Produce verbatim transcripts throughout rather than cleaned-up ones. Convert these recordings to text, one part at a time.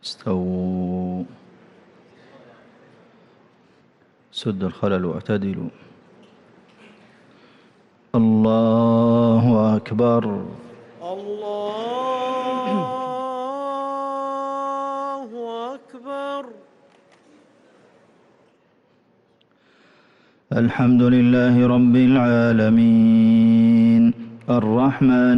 استووا. سد الخلل واعتدلوا. الله أكبر. الله أكبر. الحمد لله رب العالمين الرحمن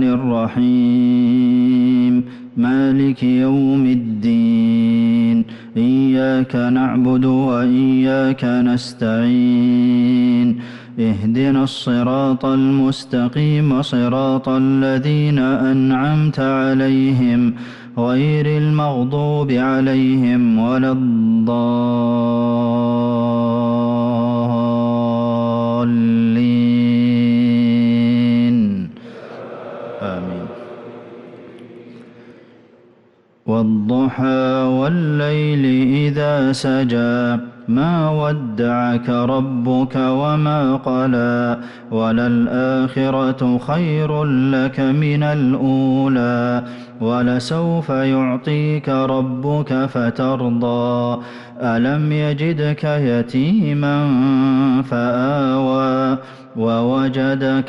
الرحيم مالك يوم الدين إياك نعبد وإياك نستعين اهدنا الصراط المستقيم صراط الذين أنعمت عليهم غير المغضوب عليهم ولا الضالين آمين. والضحى والليل إذا سجى ما ودعك ربك وما قلى وللآخرة خير لك من الأولى ولسوف يعطيك ربك فترضى ألم يجدك يتيما فآوى ووجدك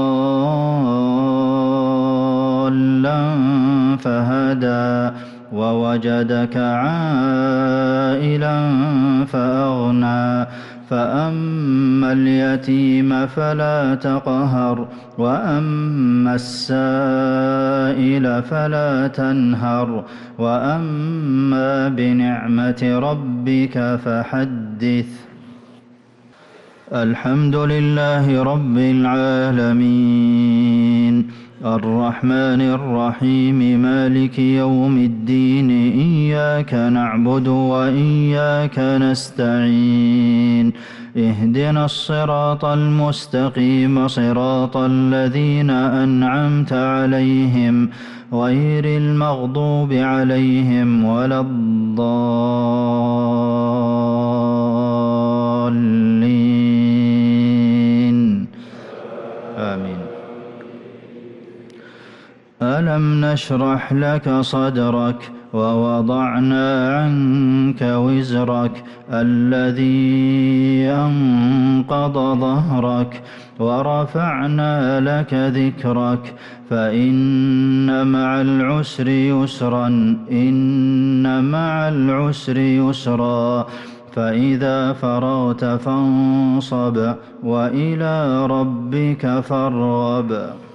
ضالا فهدى ووجدك عائلا فأغنى فأما اليتيم فلا تقهر وأما السائل فلا تنهر وأما بنعمة ربك فحدث. الحمد لله رب العالمين الرحمن الرحيم مالك يوم الدين إياك نعبد وإياك نستعين اهدنا الصراط المستقيم صراط الذين أنعمت عليهم غير المغضوب عليهم ولا الضالين آمين. ألم نشرح لك صدرك ووضعنا عنك وزرك الذي أنقض ظهرك ورفعنا لك ذكرك فإن مع العسر يسرا إن مع العسر يسرا فإذا فرغت فانصب وإلى ربك فارغب.